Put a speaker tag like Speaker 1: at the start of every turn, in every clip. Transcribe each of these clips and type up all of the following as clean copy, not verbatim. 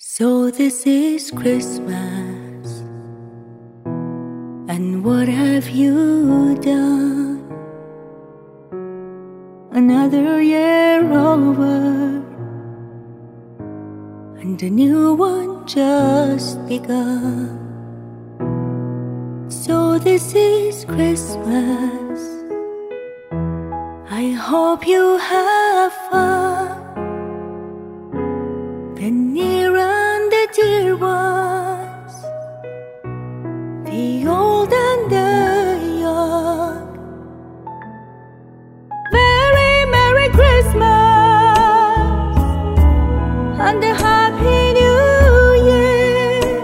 Speaker 1: So this is Christmas, and what have you done? Another year over, and a new one just begun. So this is Christmas, I hope you have fun. The near and the dear ones, the old and the young. Very Merry Christmas and a Happy New Year.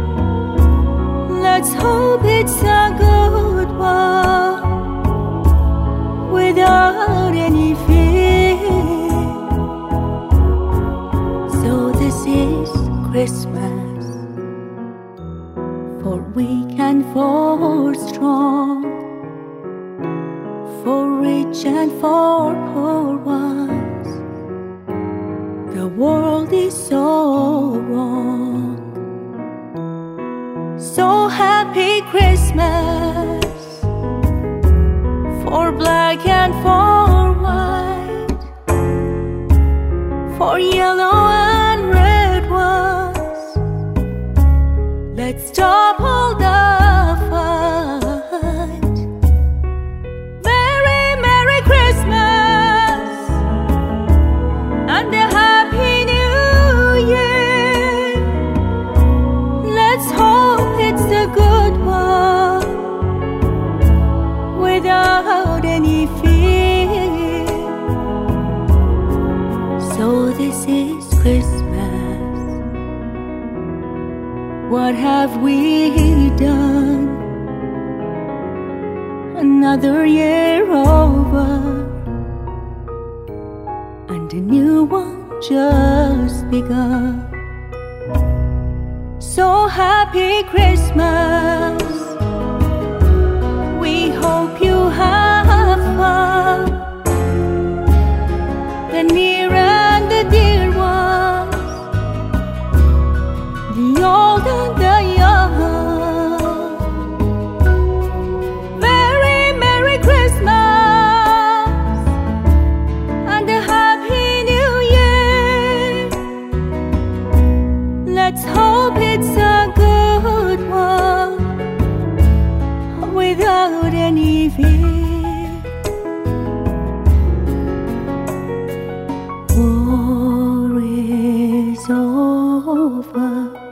Speaker 1: Let's hope it's a good one without any fear. So this is Christmas, for weak and for strong, for rich and for poor ones. The world is so wrong. So happy Christmas for black and for white, for yellow and red ones. Let's stop all the fight. Very Merry Christmas and a Happy New Year. Let's hope it's a good one without any fear. So this is Christmas, what have we done? Another year over, and a new one just begun. So happy Christmas, we hope you have fun. The near and the dear ones, the old and the young. Very Merry Christmas and a Happy New Year. Let's hope it's a good one without any fear. War is over,